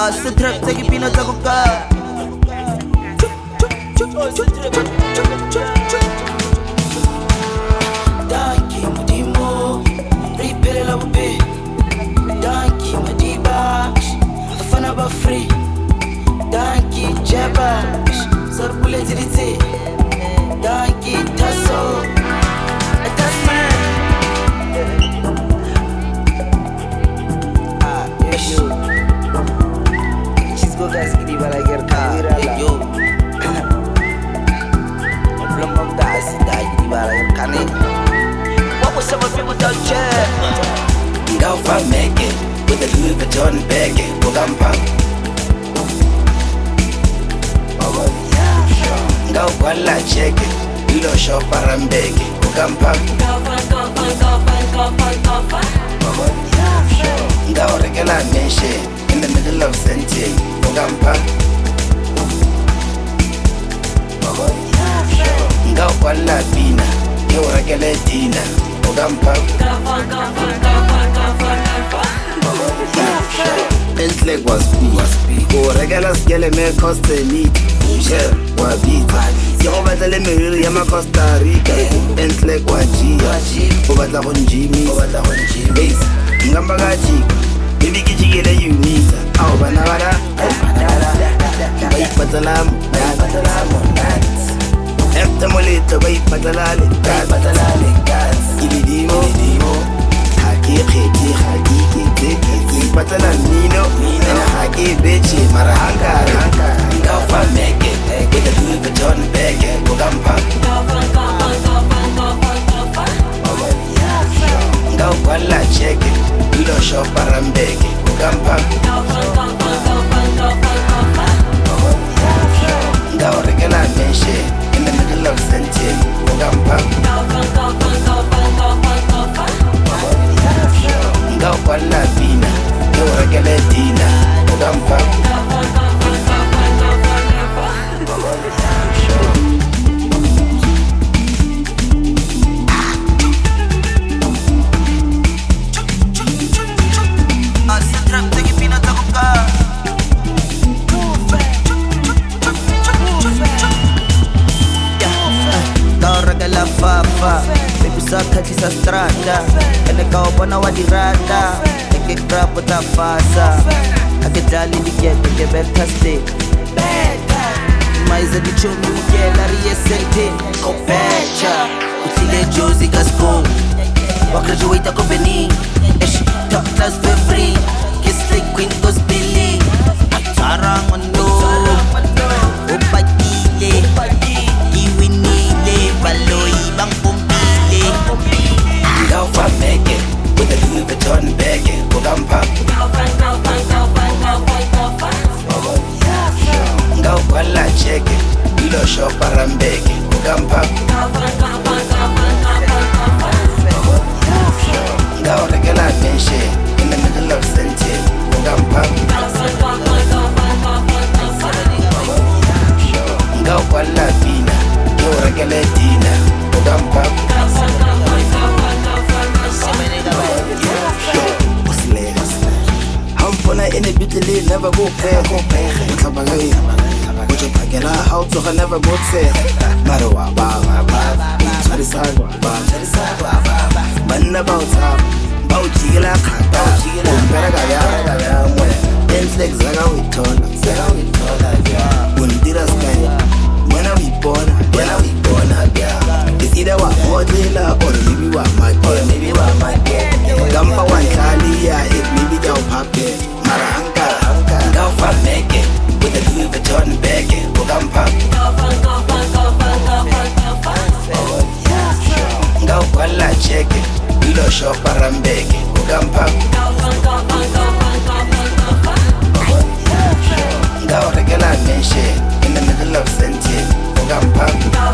Asa trap take peanut ako ka. Danki mudimo Ripele la bupe Danki madiba Afana ba free Danki jaba Sarbule zirite Danki taso That's man Yo Chisco gas gidi bala ger kawira la Yo Problem of the acid gidi bala ger kane What was some people don't check? Go for make it with the Louis Vuitton bag, Bogampa. Go walla check it, you don't shop around bag, Bogampa. Go regular mention in the middle of sentence, Bogampa. Go walla pina, you regular dinner, Bogampa. Entlek was big. Go regular scale me costa meat. Share wa beat. Yo battle me really am Costa Rica. Entlek wa G. Go battle on Jimmy. Base. Ngamba gaji. Baby kichigele unita. Au banabara. Bai patalam. Efter molito bai patalale. Ilidimo. Haki patalan Nino. Haki bitch. Marahanga. Go for make it with the Louis Vuitton bag, Bogampa. Go walla check it, you don't shop around bag, Bogampa. Go regular mention in the middle of sentence, Bogampa. Go walla pina, go regular dinner, Bogampa. Baby sakhathi sa strata ene ka bona wa dirata ke grab ta fasa ake dali dikete ke beta stay maize di chomi ngela riesente kopecha utile jozi gasco wa graduate ko beni top class for free kiss like queen goes billy atarang ondo opatile iwinile baloi bang Go for make it with the Louis Vuitton bag, Bogampa. Go walla check it, you don't shop around bag, Bogampa. Go regular mention in the middle of sentence, Bogampa. Go walla pina, go regular dinner, Bogampa. In the beauty never go pay. What you packing a house to never go say. Marwa baba, man about time. Bauchila kata, Beragaya, dance like Zaga with Tola, Undira sky. When are we born? It's either what Modela or maybe what my kid. Gampa one Kalia, it maybe down papi. Marahanga, go for make it with the Louis Vuitton bag, Bogampa. Go walla check it, you don't shop around bag, Bogampa. Go regular mention in the middle of sentence, Bogampa.